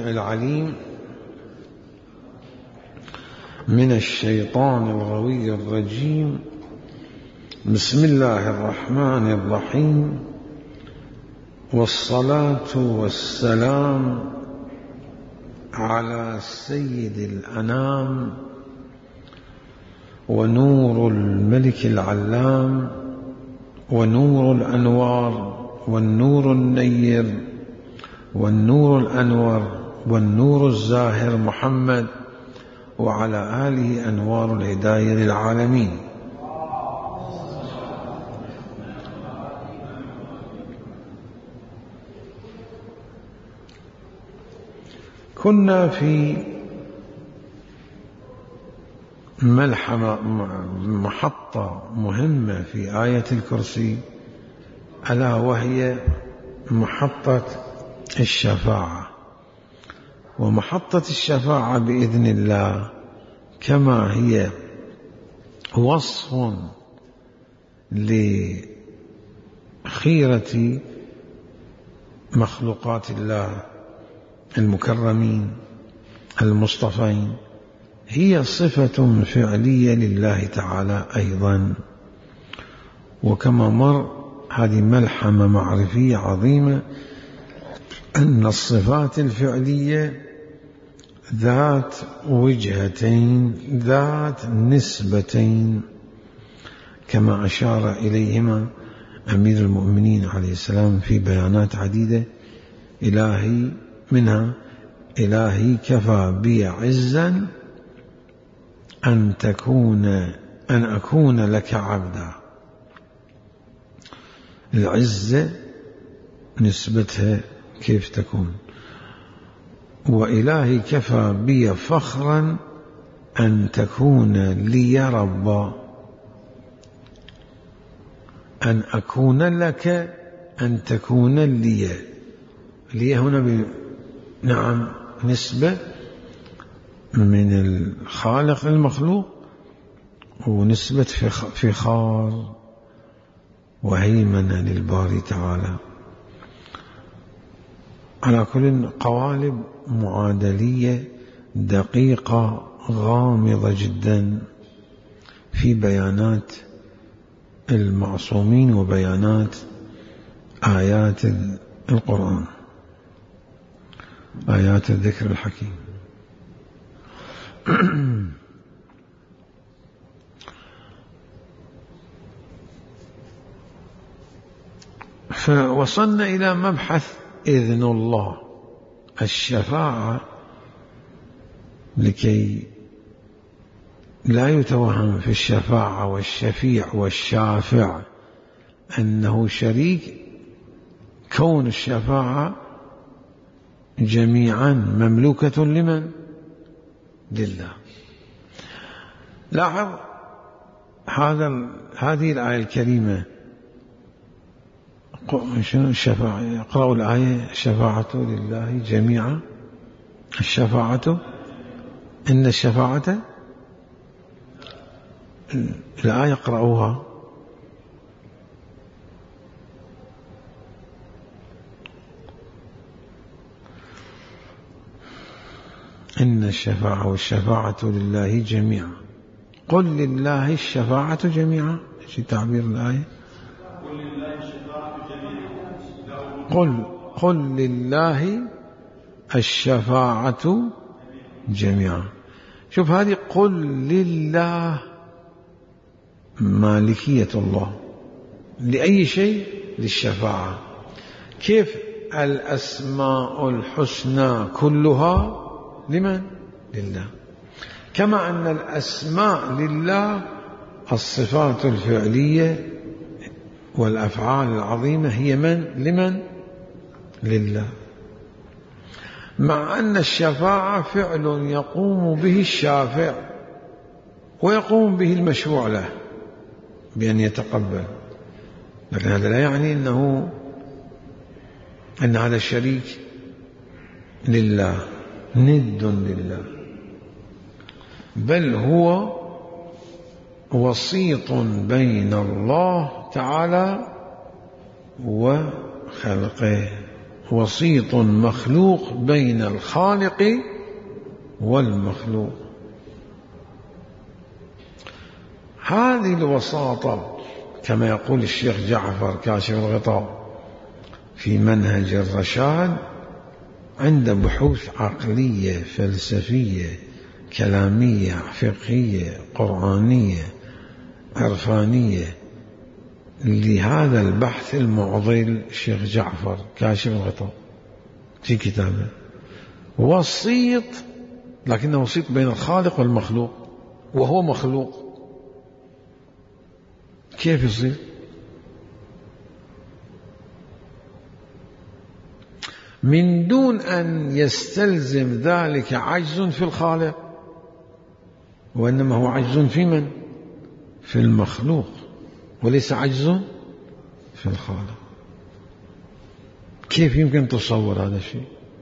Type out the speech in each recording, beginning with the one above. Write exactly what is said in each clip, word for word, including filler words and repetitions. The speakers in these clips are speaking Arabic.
السميع العليم من الشيطان الغوي الرجيم. بسم الله الرحمن الرحيم، والصلاة والسلام على سيد الأنام ونور الملك العلام ونور الأنوار والنور النير والنور الأنور والنور الزاهر محمد وعلى آله أنوار الهداية للعالمين. كنا في ملحمة محطة مهمة في آية الكرسي، ألا وهي محطة الشفاعة. ومحطة الشفاعة بإذن الله كما هي وصف لخيرة مخلوقات الله المكرمين المصطفين، هي صفة فعلية لله تعالى أيضا. وكما مر هذه ملحمة معرفية عظيمة أن الصفات الفعلية ذات وجهتين ذات نسبتين، كما أشار إليهما أمير المؤمنين عليه السلام في بيانات عديدة. إلهي منها: إلهي كفى بي عزا أن تكون أن أكون لك عبدا. العزة نسبتها كيف تكون؟ وإلهي كفى بي فخرا أن تكون لي ربا، أن أكون لك أن تكون لي. لي هنا ب... نعم نسبة من الخالق المخلوق، ونسبة فخار وهيمنة للباري تعالى. على كل قوالب معادلية دقيقة غامضة جدا في بيانات المعصومين وبيانات آيات القرآن، آيات الذكر الحكيم. فوصلنا إلى مبحث إذن الله، الشفاعة، لكي لا يتوهم في الشفاعة والشفيع والشافع أنه شريك. كون الشفاعة جميعا مملوكة لمن؟ لله. لاحظ هذا هذه الآية الكريمة، شنو الشفاعة؟ اقرأوا الآية: الشفاعة لله جميعا. الشفاعة إن الشفاعة، الآية اقرأوها. إن الشفاعة والشفاعة لله جميعا. قل لله الشفاعة جميعا. شو تعبير الآية؟ قل قل لله الشفاعة جميعا. شوف هذه قل لله مالكية الله لأي شيء؟ للشفاعة. كيف الأسماء الحسنى كلها لمن؟ لله. كما أن الأسماء لله، الصفات الفعلية والأفعال العظيمة هي من؟ لمن؟ لله. مع أن الشفاعة فعل يقوم به الشافع ويقوم به المشروع له بأن يتقبل، لكن هذا لا يعني أنه أن هذا الشريك لله، ند لله، بل هو وسيط بين الله تعالى وخلقه وسيط مخلوق بين الخالق والمخلوق. هذه الوساطة كما يقول الشيخ جعفر كاشف الغطاء في منهج الرشاد عند بحوث عقلية فلسفية كلامية فقهية قرآنية عرفانية لهذا البحث المعضل الشيخ جعفر كاشف الغطاء في كتابه وسيط، لكنه وسيط بين الخالق والمخلوق وهو مخلوق. كيف يصير؟ من دون أن يستلزم ذلك عجز في الخالق، وإنما هو عجز في من؟ في المخلوق، وليس عجز في الخالق. كيف يمكن تصور هذا الشيء؟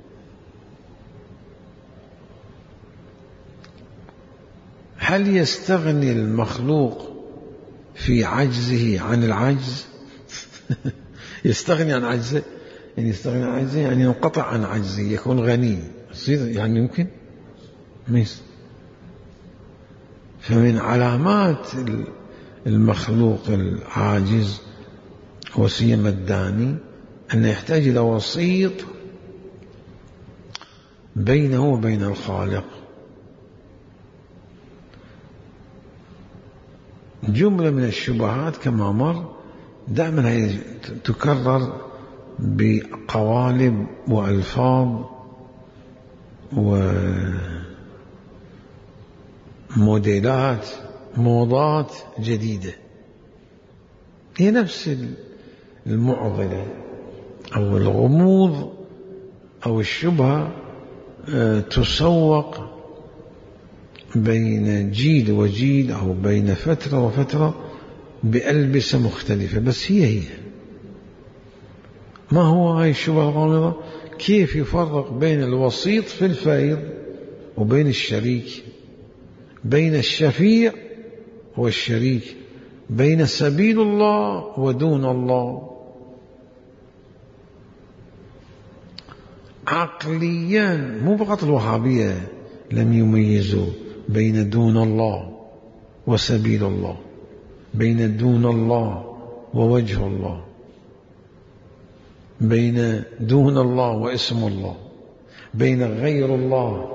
هل يستغني المخلوق في عجزه عن العجز؟ يستغني عن عجزه، يعني يستغني عن عجزه يعني ينقطع عن عجزه، يكون غني، يعني يمكن ميس. فمن علامات المخلوق العاجز وسيما الداني أنه يحتاج إلى وسيط بينه وبين الخالق. جملة من الشبهات كما مر دائما هي تكرر بقوالب وألفاظ وموديلات موضات جديدة، هي نفس المعضلة أو الغموض أو الشبهة تسوق بين جيل وجيل أو بين فترة وفترة بألبسة مختلفة، بس هي هي. ما هو هاي الشبهة الغامضة؟ كيف يفرق بين الوسيط في الفيض وبين الشريك، بين الشفيع والشريك، بين سبيل الله ودون الله. عقليا مو فقط الوهابية لم يميزوا بين دون الله وسبيل الله، بين دون الله ووجه الله، بين دون الله واسم الله، بين غير الله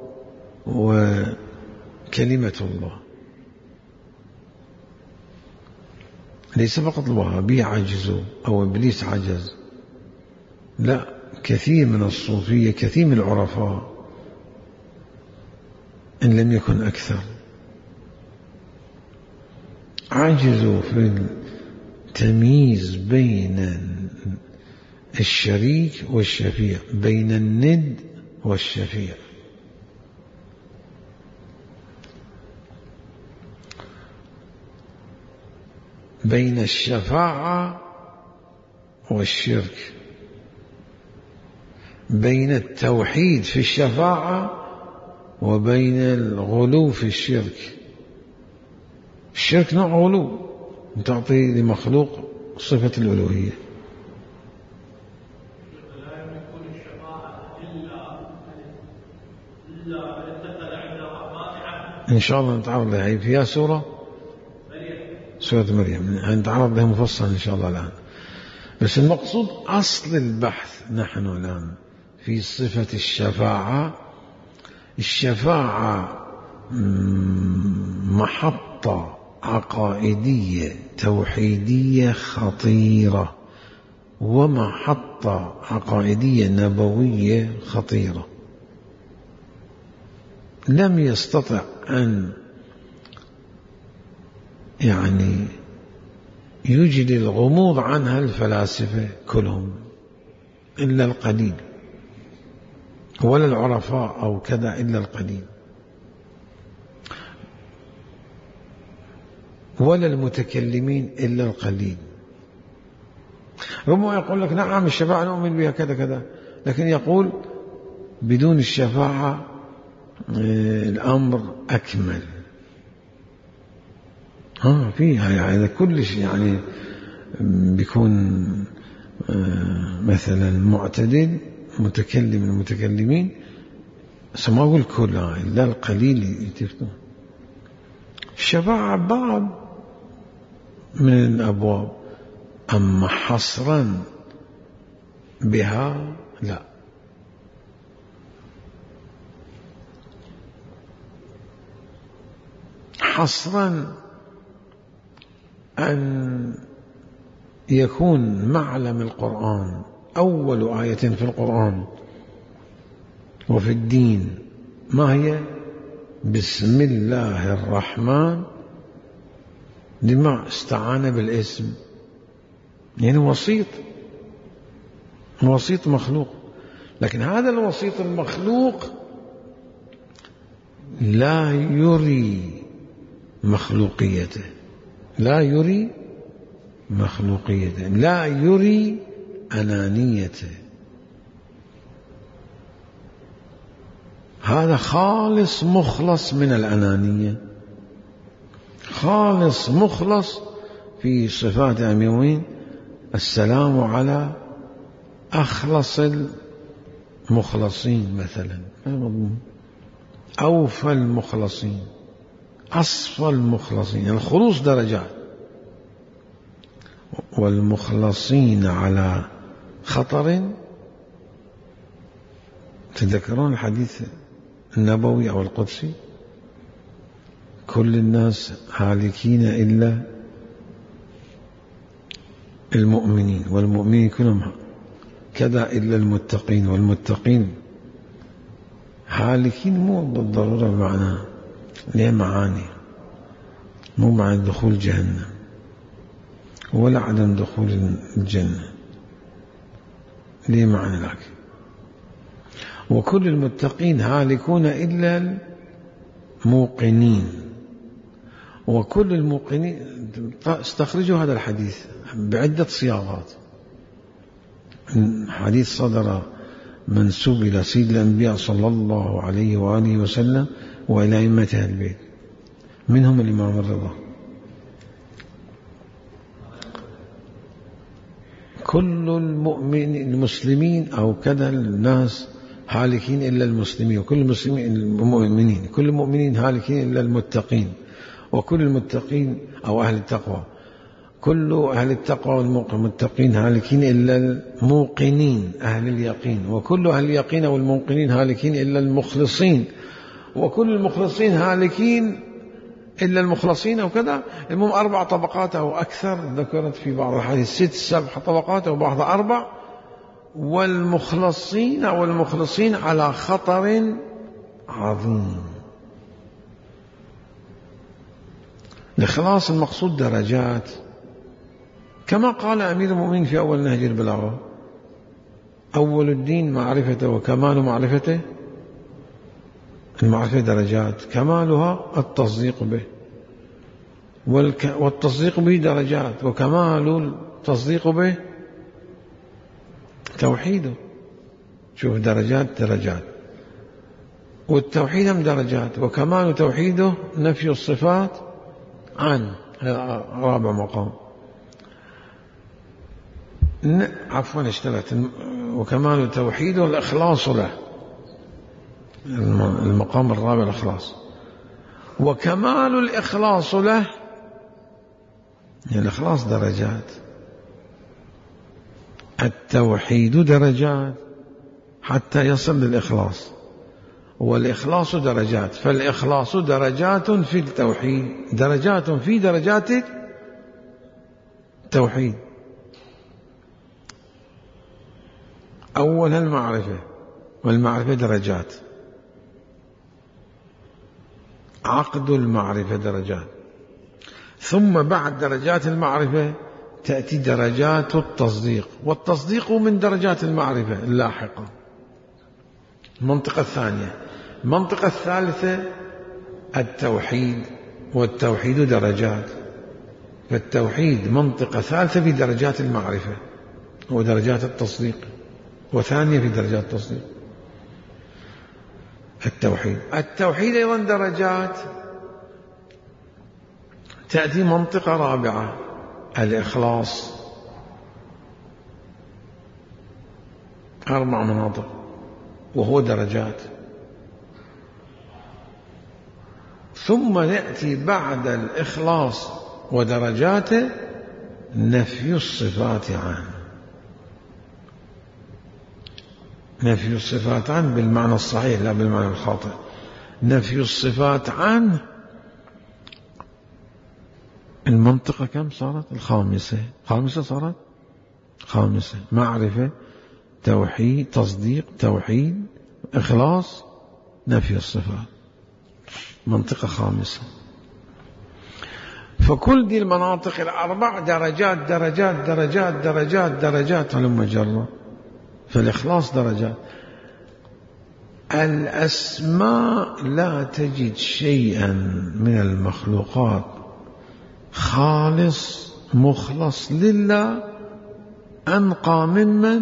وكلمة الله. ليس فقط الوهابية عجزوا أو إبليس عجز، لا، كثير من الصوفية كثير من العرفاء إن لم يكن أكثر عجزوا في التمييز بين الشريك والشفيع، بين الند والشفيع. بين الشفاعة والشرك، بين التوحيد في الشفاعة وبين الغلو في الشرك. الشرك نوع غلو، تعطي لمخلوق صفة الألوهية. إن شاء الله نتعرض لها فيها سورة سورة مريم، نتعرض لها مفصل إن شاء الله الآن. بس المقصود أصل البحث نحن الآن في صفة الشفاعة. الشفاعة محطة عقائدية توحيدية خطيرة، ومحطة عقائدية نبوية خطيرة. لم يستطع أن يعني يجلي الغموض عنها الفلاسفة كلهم إلا القليل، ولا العرفاء أو كذا إلا القليل، ولا المتكلمين إلا القليل. ربما يقول لك نعم الشفاعة نؤمن بها كذا كذا، لكن يقول بدون الشفاعة الأمر أكمل. ها فيها يعني كل شيء يعني بيكون مثلا معتدل متكلم المتكلمين، سماه الكل إلا القليل يتفتون. الشفاعة باب من الأبواب، أما حصرا بها لا. حصرا أن يكون معلم القرآن أول آية في القرآن وفي الدين ما هي؟ بسم الله الرحمن، لما استعان بالاسم، يعني وسيط، وسيط مخلوق. لكن هذا الوسيط المخلوق لا يري مخلوقيته، لا يري مخلوقيته، لا يري أنانيته. هذا خالص مخلص من الأنانية، خالص مخلص في صفات أمين. السلام على أخلص المخلصين مثلا، أوفى المخلصين، أصفى المخلصين. الخلوص درجات، والمخلصين على خطر. تذكرون الحديث النبوي أو القدسي؟ كل الناس هالكين إلا المؤمنين، والمؤمنين كلهم كذا إلا المتقين، والمتقين هالكين مو بالضرورة المعنى، ليه معاني، مو معنى دخول جهنم ولا عدم دخول الجنة، ليه معنى لك. وكل المتقين هالكون إلا الموقنين، وكل الموقنين. استخرجوا هذا الحديث بعدة صياغات. حديث صدر منسوب إلى سيد الأنبياء صلى الله عليه وآله وسلم وإلى أئمة أهل البيت، منهم الإمام الرضا. كل المؤمن المسلمين أو كذا الناس هالكين إلا المسلمين، وكل المسلمين المؤمنين، كل المؤمنين هالكين إلا المتقين، وكل المتقين أو أهل التقوى، كل أهل التقوى والمتقين هالكين إلا الموقنين أهل اليقين، وكل أهل اليقين والموقنين هالكين إلا المخلصين، وكل المخلصين هالكين إلا المخلصين أو كذا. المهم أربع طبقات أو أكثر، ذكرت في بعض الحديث ست سبع طبقات أو بعض أربع. والمخلصين أو المخلصين على خطر عظيم. الإخلاص المقصود درجات، كما قال أمير المؤمنين في أول نهج البلاغة: أول الدين معرفته، وكمال معرفته المعرفة درجات، كمالها التصديق به، والتصديق به درجات، وكمال التصديق به توحيده. شوف درجات درجات، والتوحيد هم درجات، وكمال توحيده نفي الصفات عنه، رابع مقام. عفوا اشتغلت. وكمال توحيده الإخلاص له، المقام الرابع الإخلاص. وكمال الإخلاص له، يعني الإخلاص درجات، التوحيد درجات حتى يصل للإخلاص، والإخلاص درجات، فالإخلاص درجات في التوحيد، درجات في درجات التوحيد. أولها المعرفة، والمعرفة درجات، عقد المعرفة درجات، ثم بعد درجات المعرفة تأتي درجات التصديق، والتصديق من درجات المعرفة اللاحقة. المنطقة الثانية. المنطقة الثالثة التوحيد، والتوحيد درجات، فالتوحيد منطقة ثالثة في درجات المعرفة ودرجات التصديق، وثانية في درجات التصديق. التوحيد التوحيد أيضا درجات. تأتي منطقة رابعة الإخلاص، أربع مناطق، وهو درجات. ثم يأتي بعد الإخلاص ودرجاته نفي الصفات عنه. نفي الصفات عنه بالمعنى الصحيح لا بالمعنى الخاطئ. نفي الصفات عنه المنطقة كم صارت؟ الخامسة. خامسة صارت خامسة. معرفة، توحيد، تصديق، توحيد، إخلاص، نفي الصفات، منطقة خامسة. فكل دي المناطق الأربع درجات درجات درجات درجات درجات هلم جرة. فالإخلاص درجات. الأسماء لا تجد شيئا من المخلوقات خالص مخلص لله أنقى ممن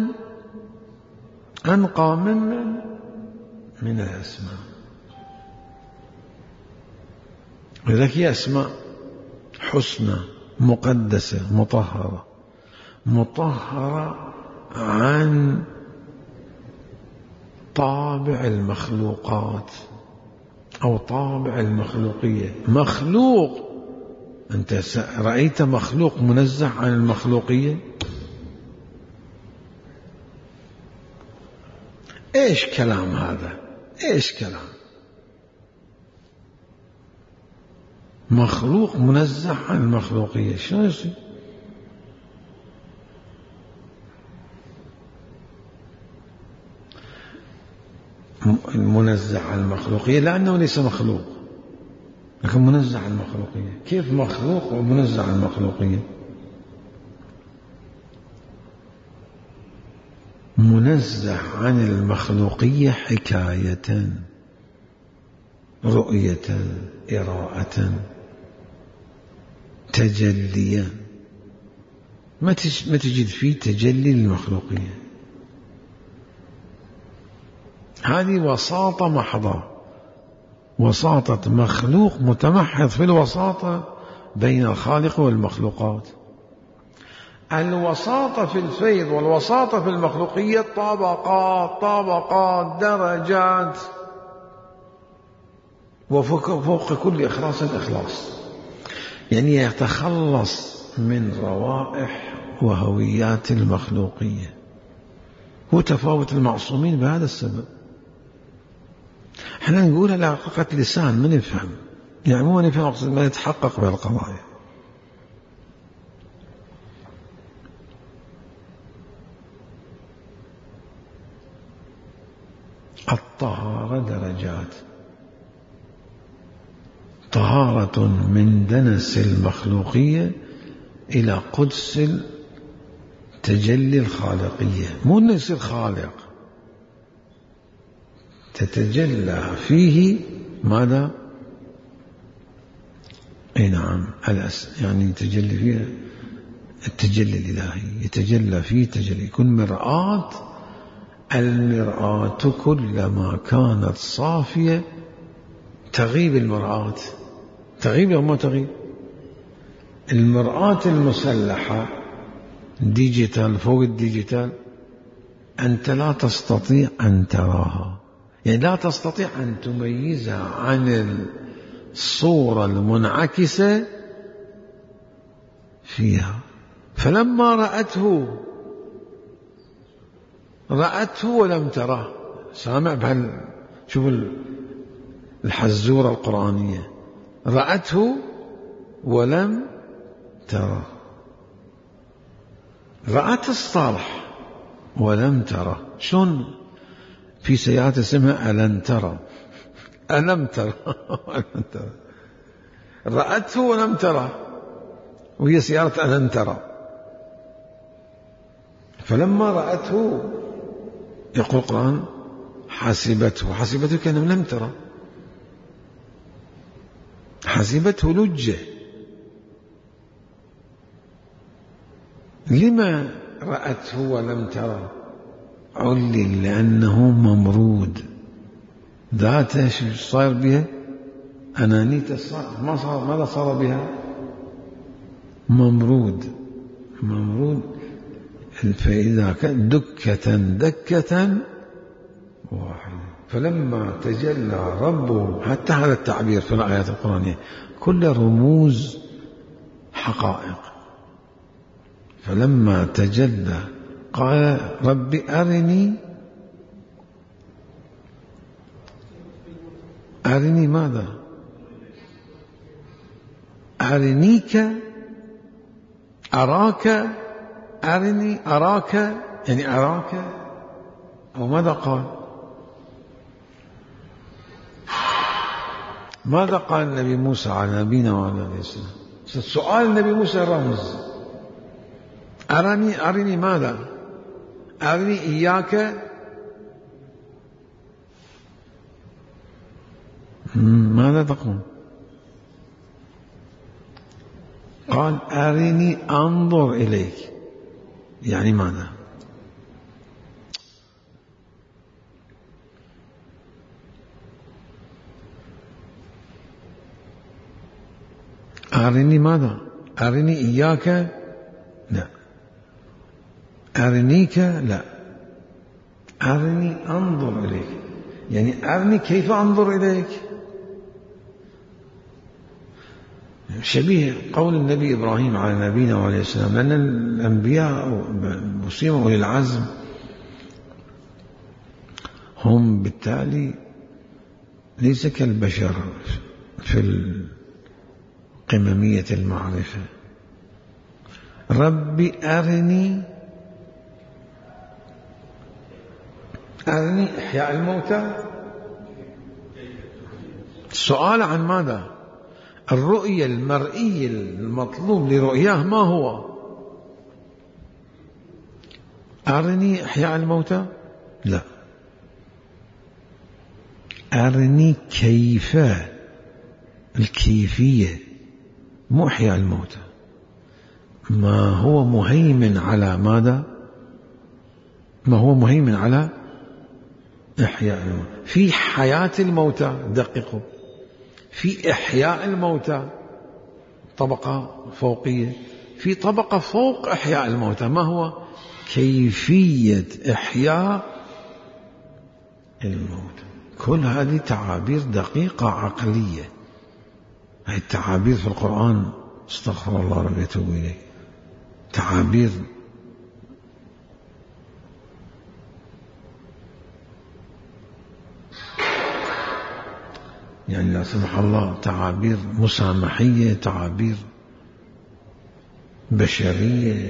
أنقى ممن من الأسماء. لذلك هي أسماء حسنى مقدسة مطهرة، مطهرة عن طابع المخلوقات أو طابع المخلوقية. مخلوق، أنت رأيت مخلوق منزه عن المخلوقية؟ إيش كلام هذا؟ إيش كلام؟ مخلوق منزه عن المخلوقية، شو يصير؟ منزه عن المخلوقية لأنه ليس مخلوق، لكن منزه عن المخلوقية. كيف مخلوق ومنزه عن المخلوقية؟ منزه عن المخلوقية حكاية، رؤية، إراءة، تجليا. ما تجد فيه تجلي للمخلوقية. هذه وساطة محضة، وساطة مخلوق متمحض في الوساطة بين الخالق والمخلوقات. الوساطة في الفيض والوساطة في المخلوقية طبقات طبقات درجات، وفوق فوق كل إخلاص إخلاص، يعني يتخلص من روائح وهويات المخلوقية. هو تفاوت المعصومين بهذا السبب. احنا نقول على حقيقة لسان ما نفهم، يعني مو نفهم أقصد ما يتحقق بالقضايا. الطهارة درجات. طهارة من دنس المخلوقية إلى قدس تجلي الخالقية. مو أنه يصير خالق، تتجلى فيه ماذا؟ اي نعم، يعني يتجلى فيه التجلي الإلهي، يتجلى فيه تجلي، يكون مرآة. المرآة كلما كانت صافية تغيب المرآة. تغيب أو ما تغيب؟ المرآة المسلحة ديجيتال فوق الديجيتال أنت لا تستطيع أن تراها، يعني لا تستطيع أن تميزها عن الصورة المنعكسة فيها. فلما رأته رأته ولم تره. سامع بهال، شوف الحزورة القرآنية، رأته ولم تره. رأت الصالح ولم تره. شلون؟ في سيارة اسمها ألن ترى، ألم ترى رأته ولم تره، وهي سيارة ألن ترى. فلما رأته يقول القرآن حسبته، حسبته كأنه لم ترى، حسبته لجة. لما رأته ولم ترى؟ علل لأنه ممرود. ذاته شو صار بها؟ أنانيته صار ما صار. ماذا صار بها؟ ممرود. ممرود فإذا كان دكة دكة واحدة. فلما تجلى ربه، حتى هذا التعبير في الآيات القرآنية كل رموز حقائق. فلما تجلى قال رب أرني أرني ماذا؟ أرنيك، أراك، أرني أراك، يعني أراك، أو ماذا قال؟ ماذا قال النبي موسى على نبينا وعلى عليه السلام؟ سؤال النبي موسى رمز. أرني أرني ماذا؟ أرني إياك، ماذا تقول؟ قال أرني أنظر إليك، يعني ماذا؟ أرني ماذا؟ أرني إياك؟ لا. أرنيك؟ لا. أرني أنظر إليك، يعني أرني كيف أنظر إليك. شبيه قول النبي إبراهيم على نبينا وعليه السلام، لأن الأنبياء مسلمون أولي العزم هم بالتالي ليس كالبشر في قممية المعرفة. ربي أرني أرني إحياء الموتى. السؤال عن ماذا؟ الرؤية المرئية المطلوب لرؤياه ما هو؟ أرني إحياء الموتى؟ لا. أرني كيف، الكيفية، مو إحياء الموتى. ما هو مهيمن على ماذا؟ ما هو مهيمن على إحياء الموتى. في حياة الموتى دققوا، في إحياء الموتى طبقة فوقية، في طبقة فوق إحياء الموتى. ما هو؟ كيفية إحياء الموتى. كل هذه تعابير دقيقة عقلية. هذه التعابير في القرآن استغفر الله ربي يتوب إليه، تعابير يعني لا سمح الله تعابير مسامحية، تعابير بشرية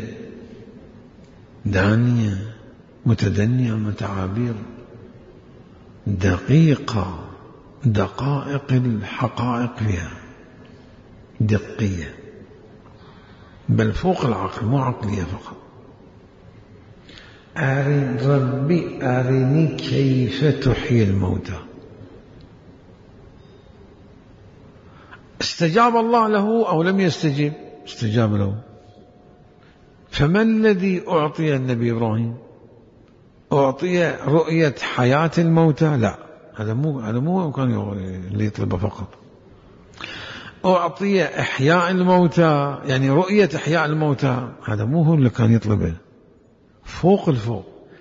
دانية متدنية، من تعابير دقيقة، دقائق الحقائق فيها دقية، بل فوق العقل، مو عقلية فقط. أرني ربي أرني كيف تحيي الموتى. استجاب الله له أو لم يستجب؟ استجاب له. فما الذي أعطي النبي إبراهيم؟ أعطي رؤية حياة الموتى؟ لا، هذا مو هذا مو كان اللي يطلبه فقط. أعطي إحياء الموتى، يعني رؤية إحياء الموتى، هذا مو هو اللي كان يطلبه. فوق الفوق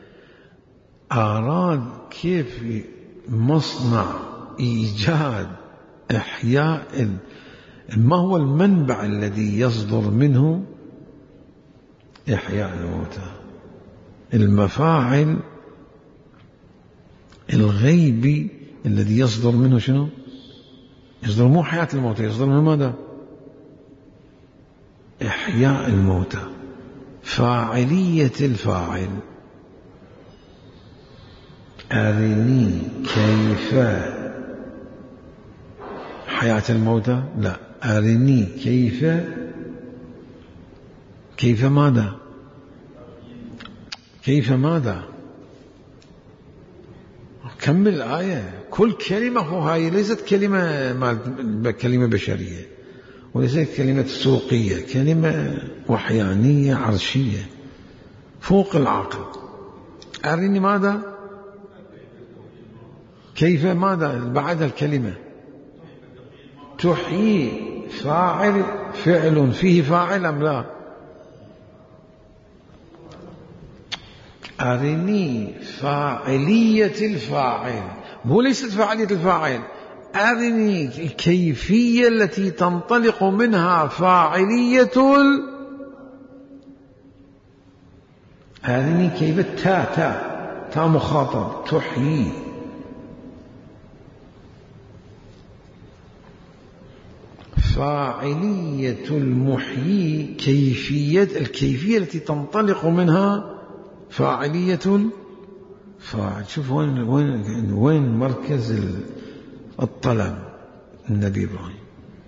أراد كيف مصنع إيجاد إحياء، ما هو المنبع الذي يصدر منه إحياء الموتى؟ المفاعل الغيبي الذي يصدر منه شنو؟ يصدر مو حياة الموتى، يصدر من ماذا؟ إحياء الموتى، فاعلية الفاعل. أرني كيف حياة الموتى؟ لا. أرني كيف، كيف ماذا؟ كيف ماذا؟ كمل الآية. كل كلمة هاي ليست كلمة كلمة بشرية، وليست كلمة سوقية، كلمة وحيانية عرشية فوق العقل. أرني ماذا؟ كيف ماذا بعد الكلمة؟ تحيي، فاعل، فعل فيه فاعل أم لا؟ أرني فاعلية الفاعل، مو ليست فاعلية الفاعل، أرني الكيفية التي تنطلق منها فاعلية ال... أرني كيف تا تا تا مخاطب تحيي. فاعلية المحيي كيفية الكيفية التي تنطلق منها فاعلية الفاعل. شوف وين وين وين مركز الطلب النبي إبراهيم.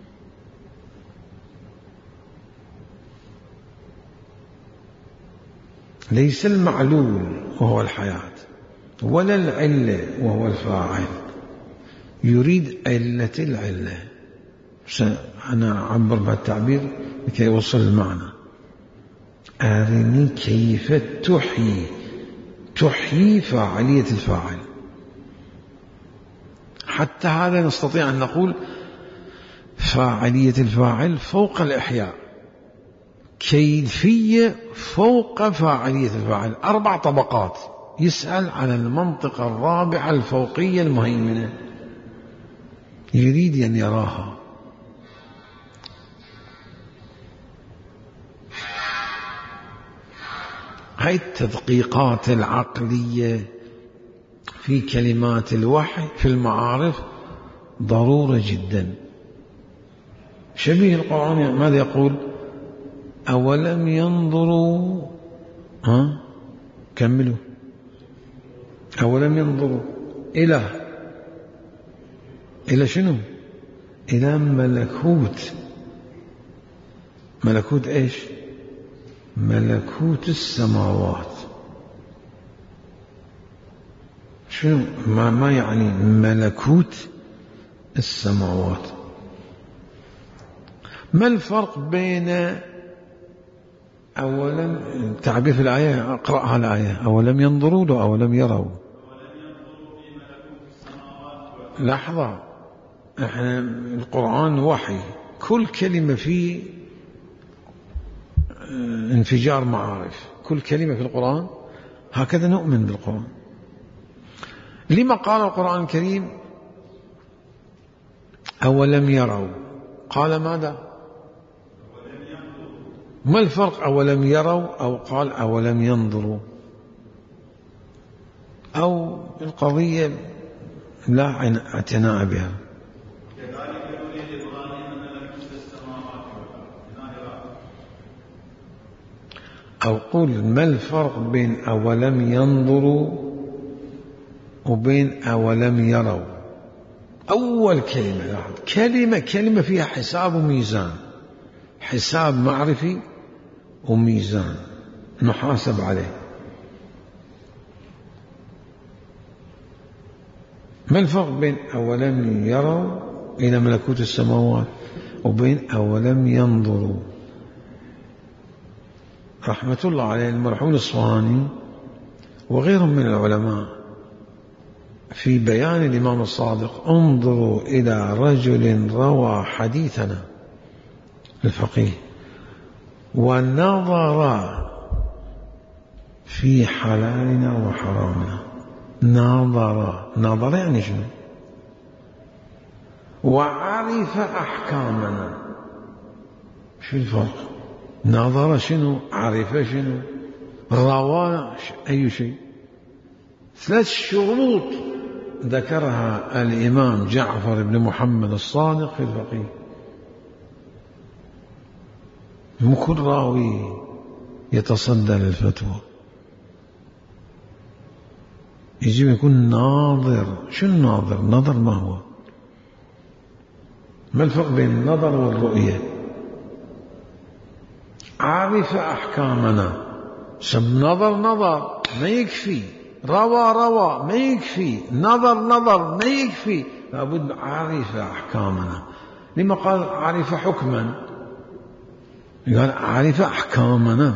ليس المعلول وهو الحياة ولا العلة وهو الفاعل، يريد علة العلة. أنا أعبر بالتعبير لكي يوصل المعنى. أرني كيف تحيي، تحيي فاعلية الفاعل. حتى هذا نستطيع أن نقول فاعلية الفاعل فوق الإحياء، كيفية فوق فاعلية الفاعل، أربع طبقات. يسأل عن المنطقة الرابعة الفوقية المهيمنة، يريد أن يراها. هاي التدقيقات العقلية في كلمات الوحي في المعارف ضرورة جدا. شبيه القرآن ماذا يقول؟ أولم ينظروا، ها كملوا، أولم ينظروا إلى إلى شنو؟ إلى ملكوت، ملكوت إيش؟ ملكوت السماوات. شنو ما, ما يعني ملكوت السماوات؟ ما الفرق بين أولم، تعبير في الآية، أقرأها الآية، أولم ينظروا له أولم يروا. لحظة، احنا القرآن وحي، كل كلمة فيه انفجار معارف، كل كلمة في القرآن هكذا نؤمن بالقرآن. لما قال القرآن الكريم أولم يروا؟ قال ماذا؟ ما الفرق أولم يروا أو قال أولم ينظروا؟ أو القضية لا اعتناء بها. أو قل ما الفرق بين أولم ينظروا وبين أولم يروا؟ أول كلمة، كلمة كلمة فيها حساب وميزان، حساب معرفي وميزان نحاسب عليه. ما الفرق بين أولم يروا إلى ملكوت السماوات وبين أولم ينظروا؟ رحمة الله عليه المرحوم الأصفهاني وغيرهم من العلماء في بيان الإمام الصادق انظروا إلى رجل روى حديثنا الفقيه ونظر في حلالنا وحرامنا. نظر، نظر يعني شنو؟ وعرف أحكامنا. شو الفرق؟ نظر شنو؟ عرف شنو؟ روى أي شيء؟ ثلاث شروط ذكرها الإمام جعفر بن محمد الصادق في الفقيه. مو كل راوي يتصدى للفتوى، يجب يكون ناظر. شو الناظر؟ نظر ما هو؟ ما الفرق بين النظر والرؤية؟ عرف أحكامنا. سب نظر نظر ما يكفي، روى روى ما يكفي، نظر نظر ما يكفي، لابد عرف أحكامنا. لما قال عرف حكما؟ قال عرف أحكامنا.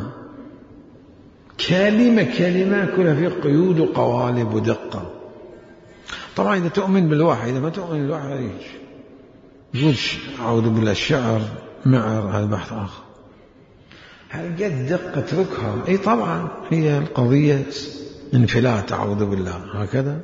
كلمة كلمة كلها في قيود وقوالب ودقة. طبعا إذا تؤمن بالوحي، إذا ما تؤمن بالوحي ليش يقول أعوذ بالله الشعر معر، هذا بحث آخر. هل قد دقة اتركها؟ اي طبعا، هي القضية انفلات أعوذ بالله هكذا.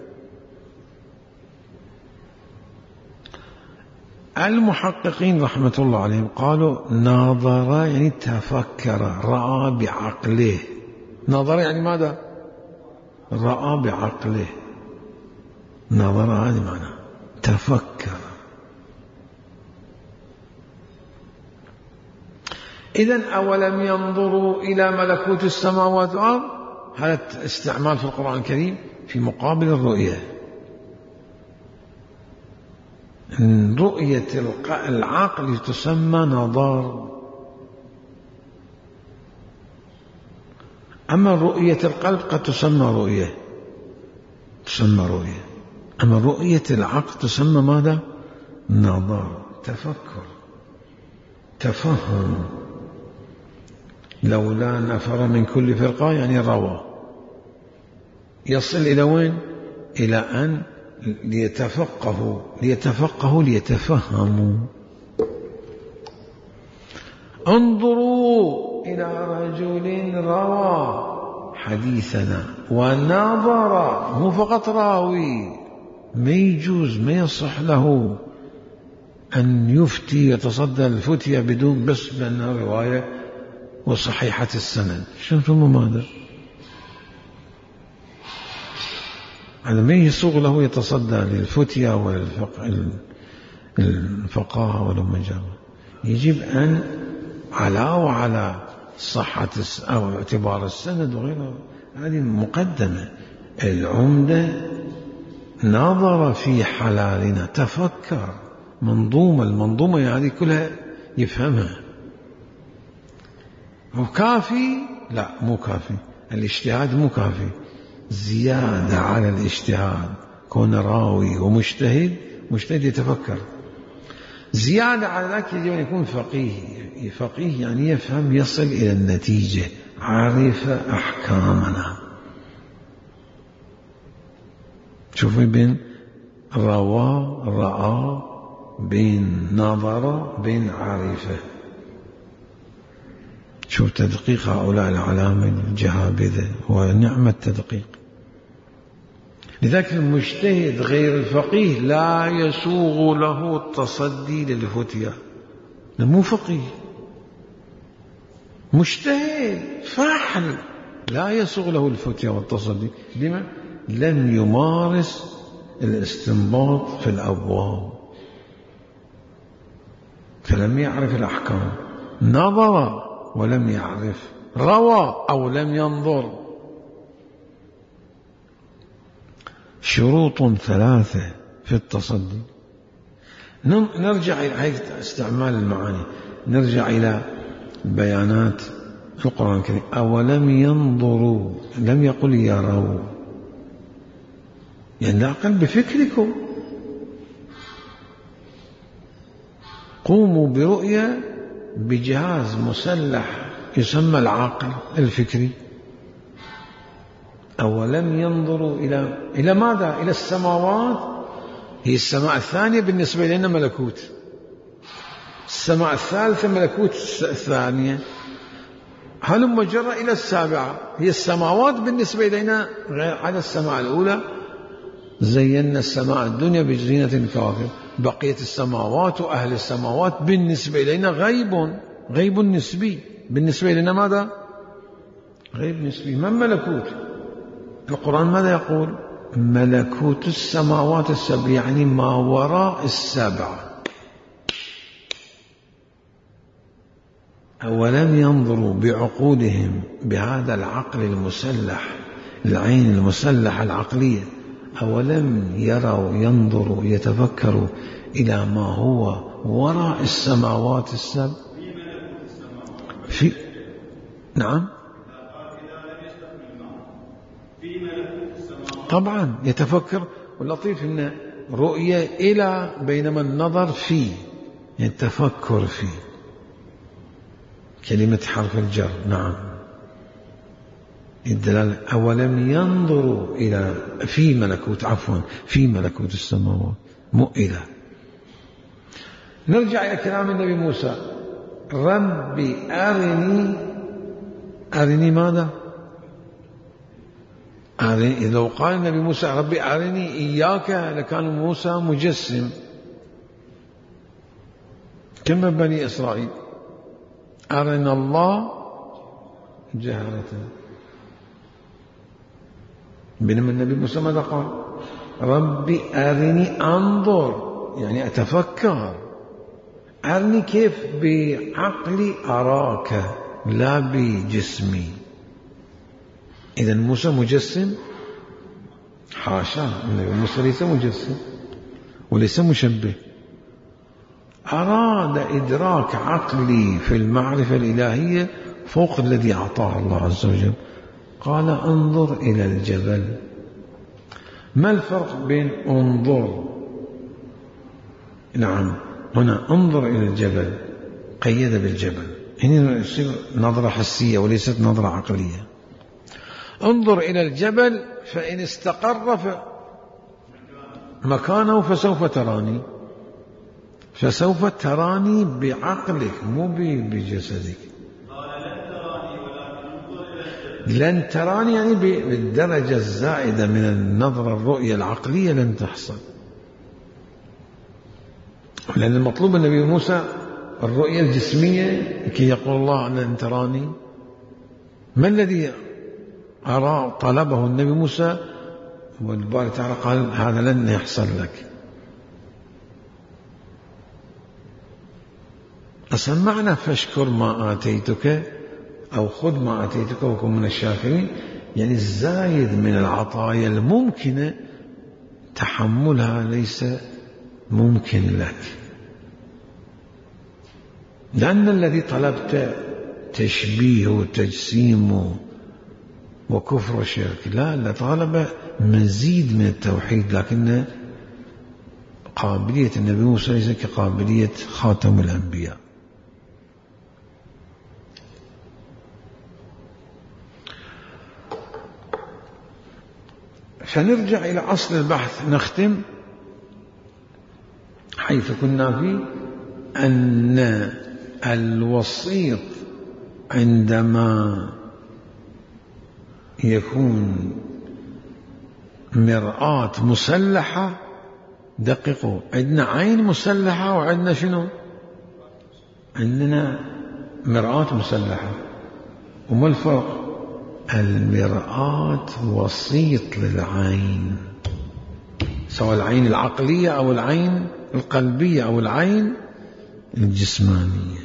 المحققين رحمة الله عليهم قالوا ناظر يعني تفكر، رأى بعقله. ناظر يعني ماذا؟ رأى بعقله. ناظر هذه معنى تفكر. إذن أولم ينظروا إلى ملكوت السماوات والأرض، هذا استعمال في القرآن الكريم في مقابل الرؤية. رؤية العقل تسمى نظر، أما رؤية القلب قد تسمى رؤية، تسمى رؤية، أما رؤية العقل تسمى ماذا؟ نظر، تفكر، تفهم. لولا نفر من كل فرقة يعني روى، يصل إلى وين؟ إلى أن ليتفقهوا ليتفقهوا ليتفهموا. انظروا إلى رجل روى حديثنا ونظر، مو فقط راوي، ما يجوز ما يصح له أن يفتي يتصدى الفتية بدون بس بأنها رواية وصحيحة السند. شنو هذا؟ هذا ما يسوغ له يتصدى للفتية والفقهاء ولا مجال. يجب أن على وعلى صحة أو اعتبار السند وغيره، هذه مقدمة. العمدة نظر في حلالنا، تفكر، منظومة، المنظومة هذه كلها يفهمها. وكافي؟ لا مو كافي، الاجتهاد مو كافي، زيادة على الاجتهاد. كون راوي ومجتهد، مجتهد يتفكر، زيادة على ذلك يجب أن يكون فقيه. فقيه يعني يفهم، يصل إلى النتيجة، عارف أحكامنا. شوفي بين روى رأى، بين نظر، بين عارفة. شوف تدقيق هؤلاء العلامة الجهابذة، ونعم التدقيق. لذلك المجتهد غير الفقيه لا يسوغ له التصدي للفتية، مو فقيه، مجتهد فاحل، لا يسوغ له الفتية والتصدي. لما؟ لم يمارس الاستنباط في الأبواب، فلم يعرف الأحكام. نظر ولم يعرف، روى أو لم ينظر. شروط ثلاثة في التصدي. نرجع إلى استعمال المعاني، نرجع إلى بيانات القرآن الكريم. أولم ينظروا، لم يقل يروا، يعني لا أقل بفكركم. قوموا برؤية بجهاز مسلح يسمى العقل الفكري. أولم ينظروا إلى إلى ماذا؟ إلى السماوات. هي السماء الثانية بالنسبة لنا ملكوت، السماء الثالثة ملكوت الثانية. هلم جرى إلى السابعة، هي السماوات بالنسبة إلينا غير على السماء الأولى. زينا السماء الدنيا بزينة كواكب. بقية السماوات وأهل السماوات بالنسبة إلينا غيب، غيب نسبي. بالنسبة إلينا ماذا؟ غيب نسبي. من ملكوت؟ القرآن ماذا يقول؟ ملكوت السماوات السبع، يعني ما وراء السبع. أولم ينظروا بعقولهم، بهذا العقل المسلح، العين المسلحة العقلية. أولم يروا، ينظروا، يتفكروا إلى ما هو وراء السماوات السبع. في نعم طبعا يتفكر. واللطيف أن رؤية إلى، بينما النظر فيه، يعني التفكر فيه. كلمة حرف الجر. نعم الدلالة. أولم ينظروا إلى في ملكوت، عفوا في ملكوت السماوات، مو إلى. نرجع إلى كلام النبي موسى. ربي أرني، أرني ماذا؟ لو قال النبي موسى ربي أرني إياك لكان موسى مجسم كما بني إسرائيل أرنا الله جهرة، بينما النبي موسى ماذا قال؟ ربي أرني أنظر، يعني أتفكر. أرني كيف؟ بعقلي أراك لا بجسمي. إذا موسى مجسم؟ حاشا، النبي موسى ليس مجسم وليس مشبه. أراد إدراك عقلي في المعرفة الإلهية فوق الذي أعطاه الله عز وجل. قال انظر إلى الجبل. ما الفرق بين انظر؟ نعم، هنا انظر إلى الجبل، قيد بالجبل، هنا يصير نظرة حسية وليست نظرة عقلية. انظر إلى الجبل فإن استقر مكانه فسوف تراني، فسوف تراني بعقلك مو بجسدك. لن تراني يعني بالدرجة الزائدة من النظرة الرؤية العقلية لن تحصل، لأن المطلوب النبي موسى الرؤية الجسمية كي يقول الله لن تراني. ما الذي أرى طلبه النبي موسى؟ والباري تعالى قال هذا لن يحصل لك. أصلا معنى فاشكر ما آتيتك أو خذ ما آتيتك وكن من الشاكرين، يعني الزايد من العطايا الممكنة تحملها ليس ممكن لك، لأن الذي طلبت تشبيه وتجسيم وكفر وشرك، لا لا، طالب مزيد من التوحيد، لكن قابلية النبي موسى ليس كقابلية خاتم الأنبياء. فنرجع إلى أصل البحث، نختم حيث كنا فيه، أن الوسيط عندما يكون مرآة مسلحة، دققوا، عندنا عين مسلحة وعندنا شنو؟ عندنا مرآة مسلحة. وما الفرق؟ المرآة وسيط للعين، سواء العين العقلية أو العين القلبية أو العين الجسمانية.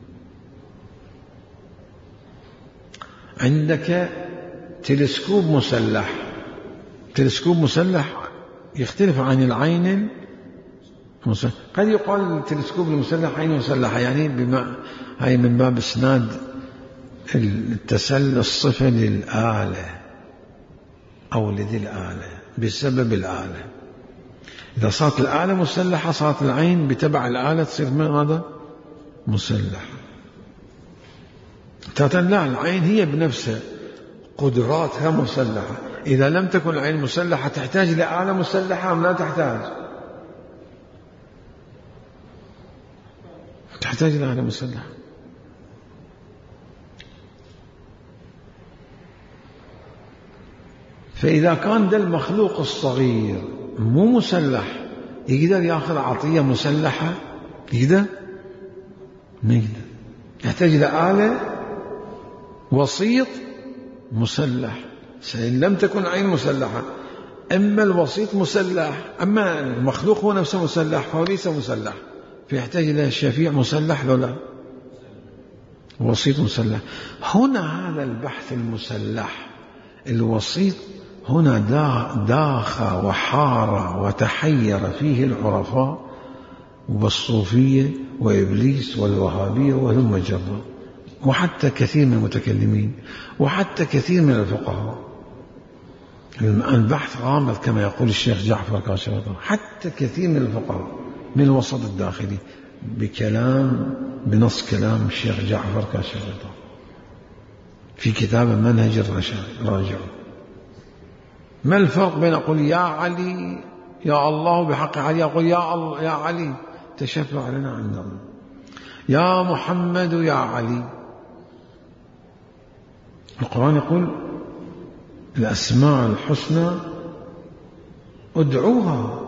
عندك تلسكوب مسلح، تلسكوب مسلح يختلف عن العين المسلح. قد يقال التلسكوب المسلح عين مسلحة، يعني بما هي من باب إسناد التسلل الصفة للآلة أو لذي الآلة بسبب الآلة. إذا صارت الآلة مسلحة صارت العين بتبع الآلة تصير ماذا؟ مسلحة. لا، العين هي بنفسها قدراتها مسلحة. إذا لم تكن العين مسلحة تحتاج لآلة مسلحة أم لا تحتاج؟ تحتاج لآلة مسلحة. فإذا كان ده المخلوق الصغير مو مسلح يقدر يأخذ عطية مسلحة؟ يقدر؟ ما يقدر، يحتاج إلى آلة وسيط مسلح. إن لم تكن عين مسلحة، أما الوسيط مسلح، أما المخلوق هو نفسه مسلح فهو ليس مسلح، فيحتاج إلى شفيع مسلح لو لا وسيط مسلح. هنا هذا البحث المسلح الوسيط هنا داخ وحار وتحير فيه العرفاء والصوفية وإبليس والوهابية وهم جرا، وحتى كثير من المتكلمين وحتى كثير من الفقهاء. البحث غامض كما يقول الشيخ جعفر كاشرطة، حتى كثير من الفقهاء من الوسط الداخلي بكلام بنص كلام الشيخ جعفر كاشرطة في كتاب منهج الرشاد راجعوا. ما الفرق بين أقول يا علي يا الله بحق علي، أقول يا الله يا علي تشفع لنا عند الله، يا محمد يا علي. القرآن يقول الأسماء الحسنى ادعوها.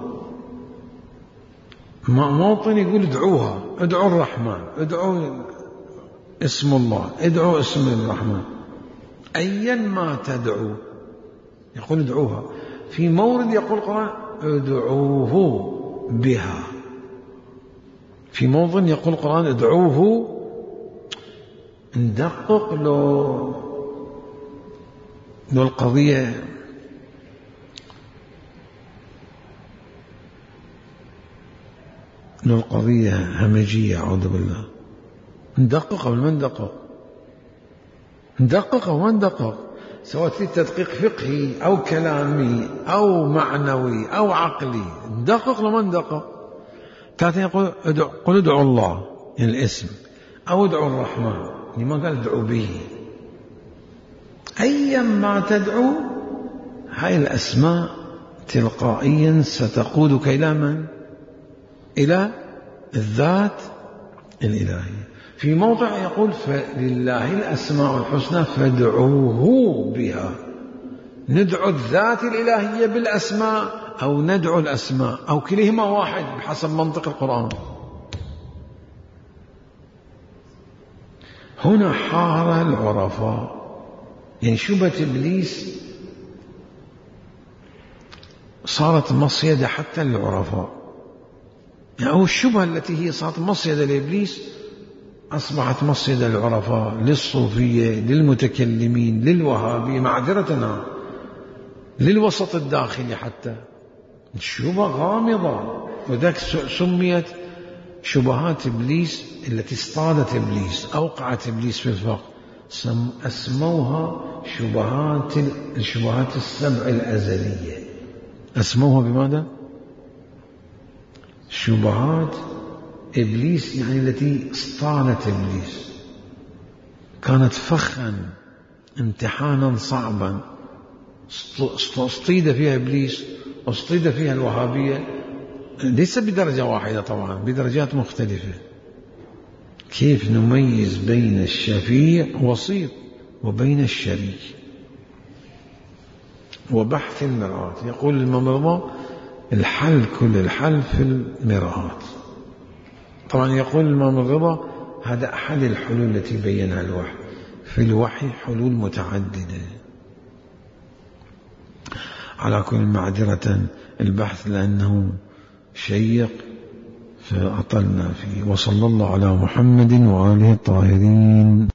موطن يقول ادعوها، ادعوا الرحمن، ادعوا اسم الله، ادعوا اسم الرحمن، أيا ما تدعو يقول ادعوها. في مورد يقول القرآن ادعوه بها، في موطن يقول القرآن ادعوه. ندقق لو لو القضية لو القضية همجية أعوذ بالله، ندقق أو ما ندقق، ندقق أو ما ندقق، سواء في تدقيق فقهي أو كلامي أو معنوي أو عقلي، ندقق لو ما ندقق. تاتي يقول ادعو، قل ادعوا الله يعني الاسم، أو ادعوا الرحمن يعني ما قال ادعوا به. أيا ما تدعو هاي الأسماء تلقائيا ستقودك إلى من؟ إلى الذات الإلهية. في موضع يقول فلله الأسماء الحسنى فادعوه بها، ندعو الذات الإلهية بالأسماء أو ندعو الأسماء أو كلهما واحد بحسب منطق القرآن. هنا حار العرفاء، يعني شبهة إبليس صارت مصيدة حتى للعرفاء، يعني أو الشبهة التي هي صارت مصيدة لإبليس أصبحت مصيدة للعرفاء، للصوفية، للمتكلمين، للوهابية، معذرة للوسط الداخلي حتى. الشبهة غامضة، وذلك سميت شبهات إبليس التي اصطادت إبليس، أوقعت إبليس في الفقر، أسموها شبهات الشبهات السبع الأزلية. أسموها بماذا؟ شبهات إبليس، يعني التي اصطادت إبليس، كانت فخا امتحانا صعبا اصطيد فيها إبليس واصطيد فيها الوهابية، ليس بدرجة واحدة طبعا، بدرجات مختلفة. كيف نميز بين الشفيع وسيط وبين الشريك؟ وبحث المرآة، يقول الممرضة الحل كل الحل في المرآة. طبعا يقول الممرضة هذا أحد الحلول التي بينها الوحي، في الوحي حلول متعددة. على كل معذرة البحث لأنه شيق فأطلنا فيه. وصلى الله على محمد وآله الطاهرين.